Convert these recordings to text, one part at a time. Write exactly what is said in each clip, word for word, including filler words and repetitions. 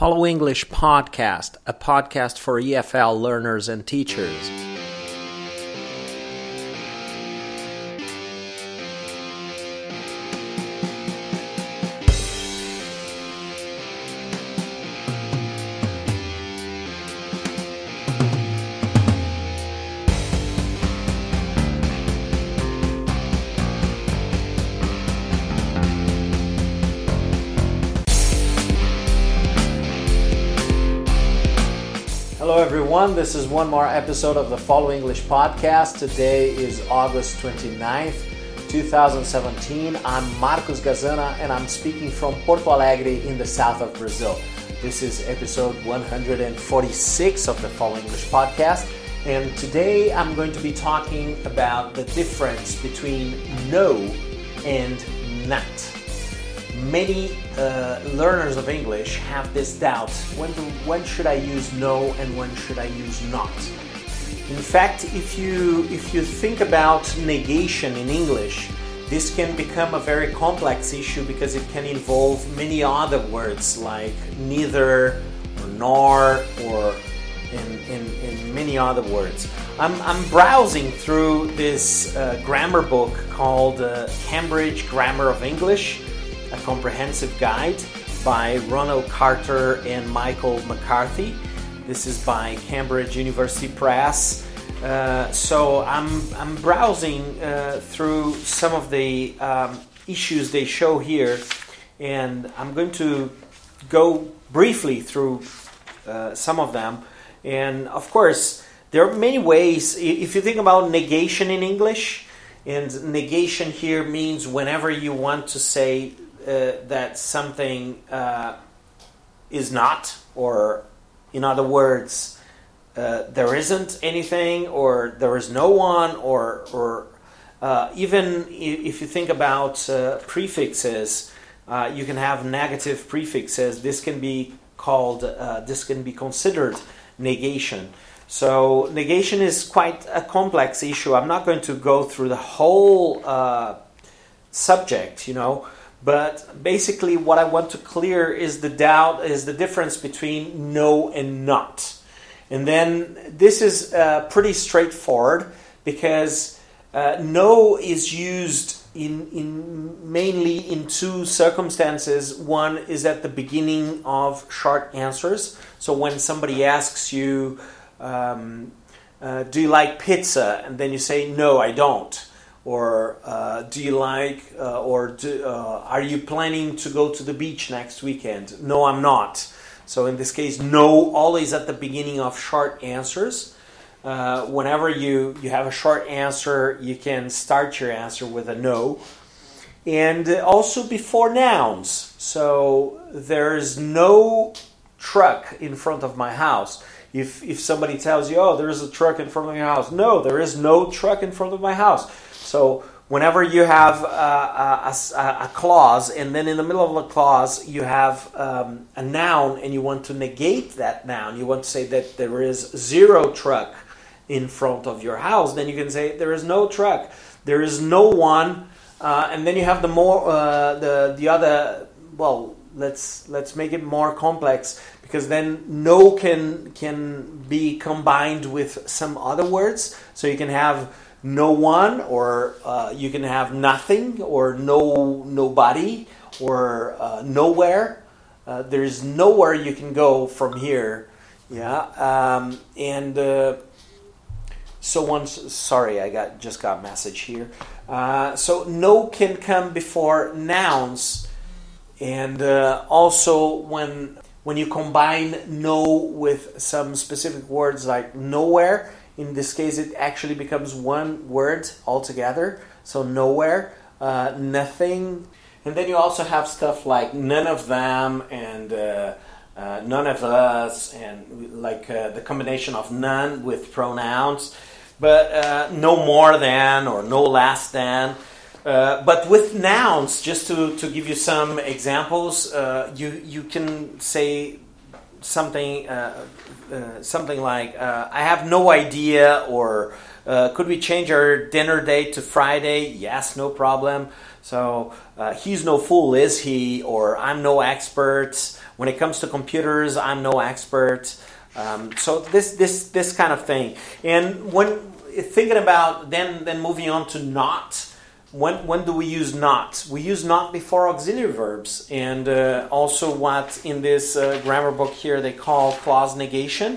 Follow English Podcast, a podcast for E F L learners and teachers. Hello everyone, this is one more episode of the Follow English Podcast. Today is August twenty-ninth, twenty seventeen. I'm Marcos Gazana and I'm speaking from Porto Alegre in the south of Brazil. This is episode one hundred forty-six of the Follow English Podcast, and today I'm going to be talking about the difference between no and not. Many uh, learners of English have this doubt, when, do, when should I use no and when should I use not? In fact, if you, if you think about negation in English, this can become a very complex issue because it can involve many other words like neither or nor or in, in, in many other words. I'm, I'm browsing through this uh, grammar book called uh, Cambridge Grammar of English, a comprehensive guide by Ronald Carter and Michael McCarthy. This is by Cambridge University Press. Uh, so I'm I'm browsing uh, through some of the um, issues they show here, and I'm going to go briefly through uh, some of them. And of course, there are many ways. If you think about negation in English, and negation here means whenever you want to say Uh, that something uh, is not, or in other words, uh, there isn't anything, or there is no one, or or uh, even if you think about uh, prefixes, uh, you can have negative prefixes. This can be called, uh, this can be considered negation. So negation is quite a complex issue. I'm not going to go through the whole uh, subject, you know. But basically what I want to clear is the doubt, is the difference between no and not. And then this is uh, pretty straightforward because uh, no is used in, in mainly in two circumstances. One is at the beginning of short answers. So when somebody asks you, um, uh, do you like pizza? And then you say, no, I don't. Or uh, do you like, uh, or do, uh, are you planning to go to the beach next weekend? No, I'm not. So in this case, no, always at the beginning of short answers. Uh, whenever you, you have a short answer, you can start your answer with a no. And also before nouns. So there's no truck in front of my house. If, if somebody tells you, oh, there is a truck in front of your house. No, there is no truck in front of my house. So whenever you have a, a, a clause, and then in the middle of the clause you have um, a noun, and you want to negate that noun, you want to say that there is zero truck in front of your house, then you can say there is no truck, there is no one, uh, and then you have the more uh, the the other. Well, let's let's make it more complex, because then no can can be combined with some other words, so you can have no one, or uh, you can have nothing, or no nobody, or uh, nowhere. Uh, there's nowhere you can go from here. Yeah, um, and uh, so once. Sorry, I got just got a message here. Uh, so no can come before nouns, and uh, also when when you combine no with some specific words like nowhere. In this case, it actually becomes one word altogether. So nowhere, uh, nothing. And then you also have stuff like none of them and uh, uh, none of us, and like uh, the combination of none with pronouns. But uh, no more than or no less than. Uh, but with nouns, just to, to give you some examples, uh, you, you can say something uh, uh, something like uh, I have no idea, or uh, could we change our dinner date to Friday? Yes, no problem. So uh, he's no fool, is he? Or I'm no expert, when it comes to computers, I'm no expert. Um, so this this this kind of thing. And when thinking about then then moving on to not. When when do we use not? We use not before auxiliary verbs, and uh, also what in this uh, grammar book here they call clause negation.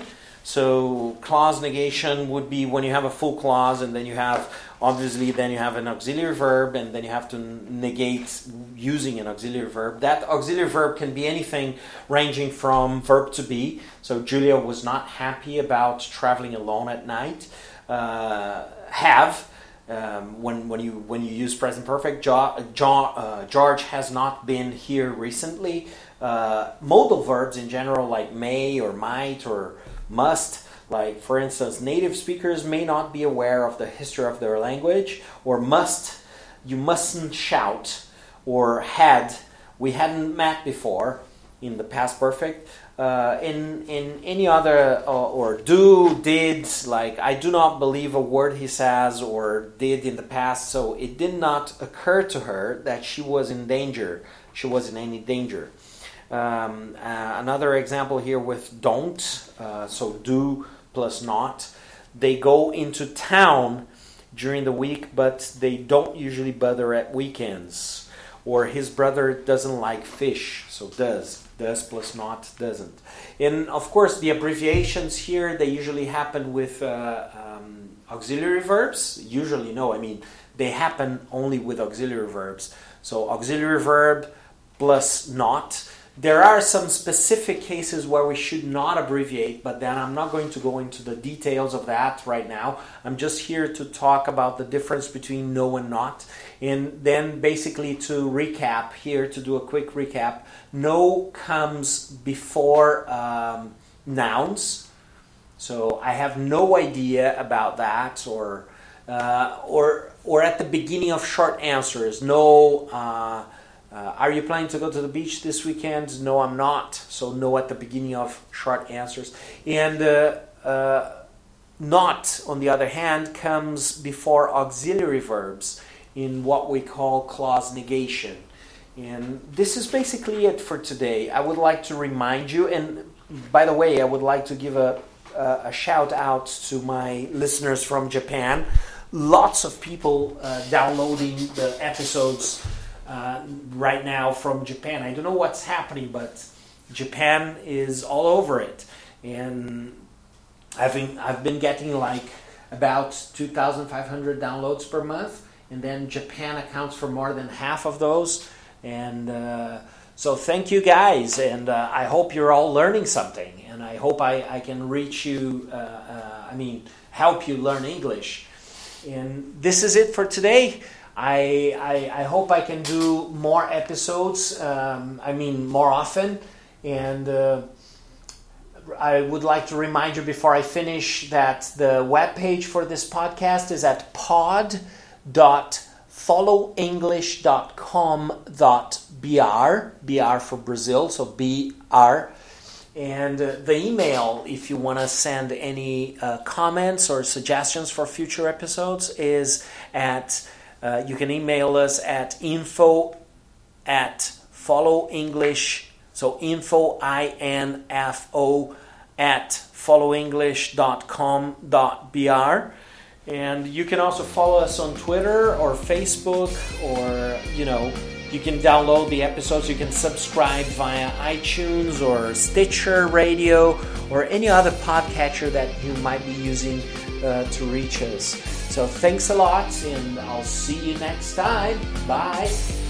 So clause negation would be when you have a full clause, and then you have, obviously, then you have an auxiliary verb, and then you have to negate using an auxiliary verb. That auxiliary verb can be anything ranging from verb to be. So Julia was not happy about traveling alone at night. Uh, have. Um, when when you when you use present perfect, jo- jo- uh, George has not been here recently. Uh, modal verbs in general, like may or might or must, like for instance, native speakers may not be aware of the history of their language, or must, you mustn't shout, or had, we hadn't met before in the past perfect. Uh, in in any other uh, or do, did, like I do not believe a word he says, or did in the past, so it did not occur to her that she was in danger. She was in any danger. Um, uh, another example here with don't, uh, so do plus not. They go into town during the week, but they don't usually bother at weekends. Or his brother doesn't like fish, so does. Does plus not doesn't. And of course, the abbreviations here, they usually happen with uh, um, auxiliary verbs. Usually, no, I mean, they happen only with auxiliary verbs. So auxiliary verb plus not. There are some specific cases where we should not abbreviate, but then I'm not going to go into the details of that right now. I'm just here to talk about the difference between no and not. And then basically to recap here, to do a quick recap, no comes before um, nouns. So I have no idea about that, or uh, or or at the beginning of short answers. No, uh, uh, are you planning to go to the beach this weekend? No, I'm not. So no at the beginning of short answers. And uh, uh, not, on the other hand, comes before auxiliary verbs in what we call clause negation. And this is basically it for today. I would like to remind you, and by the way, I would like to give a, a, a shout out to my listeners from Japan. Lots of people uh, downloading the episodes uh, right now from Japan. I don't know what's happening, but Japan is all over it. And I've been, I've been getting like about two thousand five hundred downloads per month. And then Japan accounts for more than half of those. And uh, so thank you guys. And uh, I hope you're all learning something. And I hope I, I can reach you, uh, uh, I mean, help you learn English. And this is it for today. I, I, I hope I can do more episodes, um, I mean, more often. And uh, I would like to remind you before I finish that the webpage for this podcast is at pod dot follow english dot com dot b r, B R for Brazil, so B R. And uh, the email, if you want to send any uh, comments or suggestions for future episodes, is at, uh, you can email us at info at follow english, so info, I N F O, at follow english dot com dot b r. And you can also follow us on Twitter or Facebook, or, you know, you can download the episodes. You can subscribe via iTunes or Stitcher Radio or any other podcatcher that you might be using uh, to reach us. So thanks a lot, and I'll see you next time. Bye.